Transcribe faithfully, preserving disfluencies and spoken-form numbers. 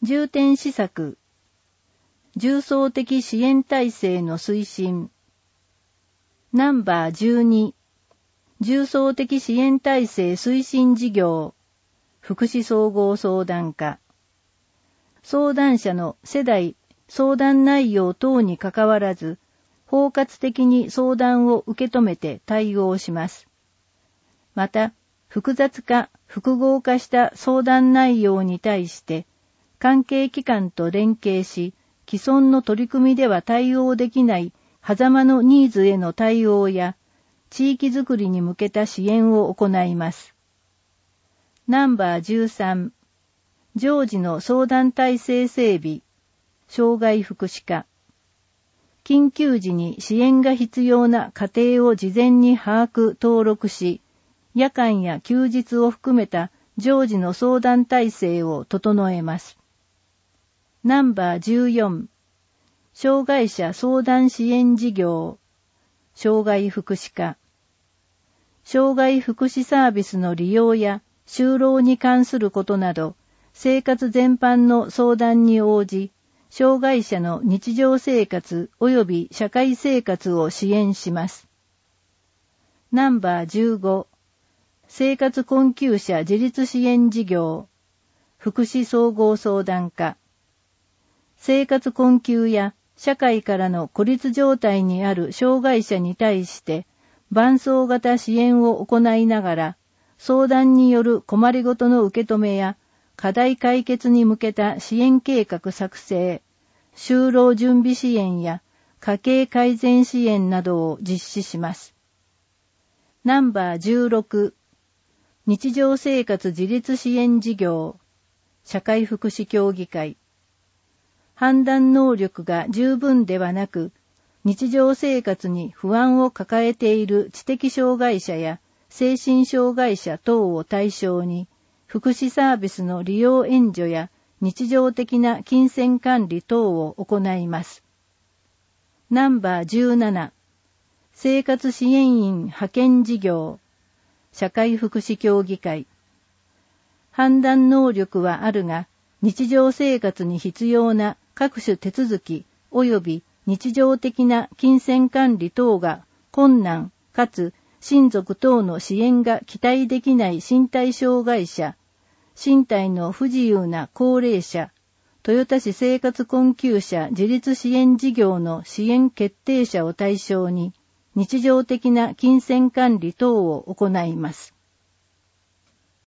重点施策、重層的支援体制の推進。ナンバーじゅうに、重層的支援体制推進事業、福祉総合相談課。相談者の世代、相談内容等にかかわらず、包括的に相談を受け止めて対応します。また、複雑化、複合化した相談内容に対して、関係機関と連携し、既存の取り組みでは対応できない狭間のニーズへの対応や、地域づくりに向けた支援を行います。ナンバーじゅうさん、常時の相談体制整備、障害福祉課。緊急時に支援が必要な家庭を事前に把握・登録し、夜間や休日を含めた常時の相談体制を整えます。ナンバーじゅうよん、障害者相談支援事業、障害福祉課。障害福祉サービスの利用や就労に関することなど、生活全般の相談に応じ、障害者の日常生活及び社会生活を支援します。ナンバーじゅうご、生活困窮者自立支援事業、福祉総合相談課。生活困窮や社会からの孤立状態にある障害者に対して、伴走型支援を行いながら、相談による困りごとの受け止めや、課題解決に向けた支援計画作成、就労準備支援や家計改善支援などを実施します。ナンバーじゅうろく、日常生活自立支援事業、社会福祉協議会。判断能力が十分ではなく、日常生活に不安を抱えている知的障害者や精神障害者等を対象に、福祉サービスの利用援助や日常的な金銭管理等を行います。ナンバーじゅうなな、生活支援員派遣事業、社会福祉協議会。判断能力はあるが、日常生活に必要な各種手続き及び日常的な金銭管理等が困難かつ親族等の支援が期待できない身体障害者、身体の不自由な高齢者、豊田市生活困窮者自立支援事業の支援決定者を対象に、日常的な金銭管理等を行います。